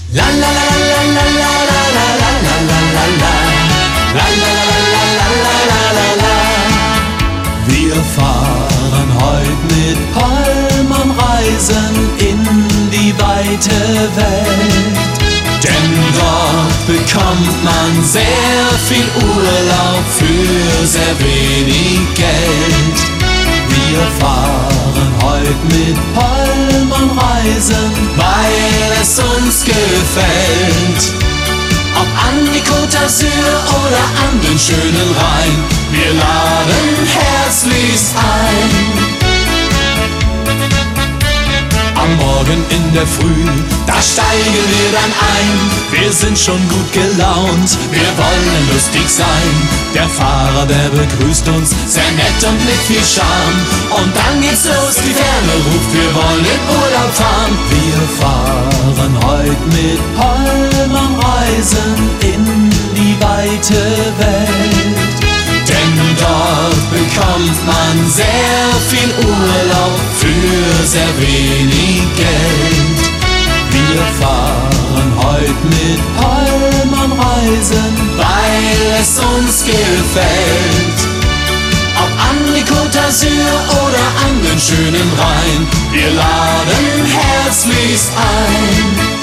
La la la la la la la la la la la la la la la la. Wir fahren heut mit Palm am Reisen in die weite Welt. Denn dort bekommt man sehr viel Urlaub für sehr wenig Geld. Wir fahren heut mit Palm am Reisen, weil es uns gefällt. Ob an die Côte d'Azur oder an den schönen Rhein, wir laden herzlichst ein. Am Morgen in der Früh, da steigen wir dann ein. Wir sind schon gut gelaunt, wir wollen lustig sein. Der Fahrer, der begrüßt uns, sehr nett und mit viel Charme. Und dann geht's los, die Ferne ruft, wir wollen in Urlaub fahren. Wir fahren heut mit Palm am Reisen in die weite Welt. Denn dort bekommt man sehr viel Urlaub für sehr wenig Geld. Wir fahren heut mit Palm am Reisen, weil es uns gefällt. Ob an die Côte d'Azur oder an den schönen Rhein, wir laden herzlichst ein.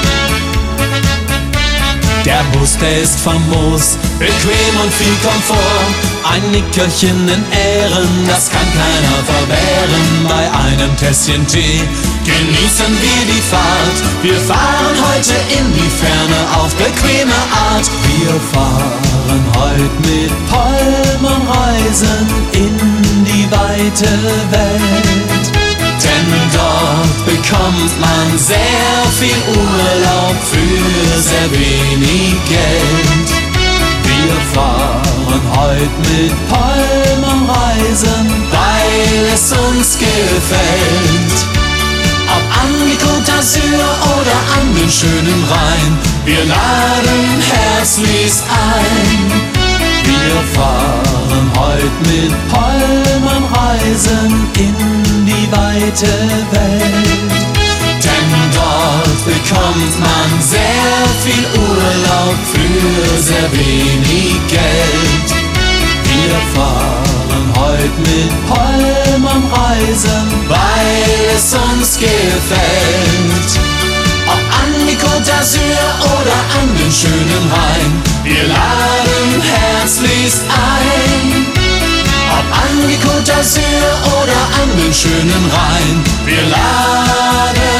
Der Bus, der ist famos, bequem und viel Komfort. Ein Nickerchen in Ehren, das kann keiner verwehren. Bei einem Tässchen Tee genießen wir die Fahrt. Wir fahren heute in die Ferne auf bequeme Art. Wir fahren heut mit Palm am Reisen in die weite Welt. Denn dort bekommt man sehr viel Urlaub für sehr wenig Geld. Wir fahren heut mit Palm am Reisen, weil es uns gefällt. Ob an die Côte d'Azur oder an den schönen Rhein, wir laden herzlichst ein. Wir fahren heut mit Palm am Reisen in die weite Welt. Denn dort bekommt man sehr viel Urlaub für sehr wenig Geld. Wir fahren heut mit Palm am Reisen, weil es uns gefällt. Ob an die Côte d'Azur oder an den schönen Rhein, wir laden herzlichst ein. Ob an die Côte d'Azur oder an den schönen Rhein, wir laden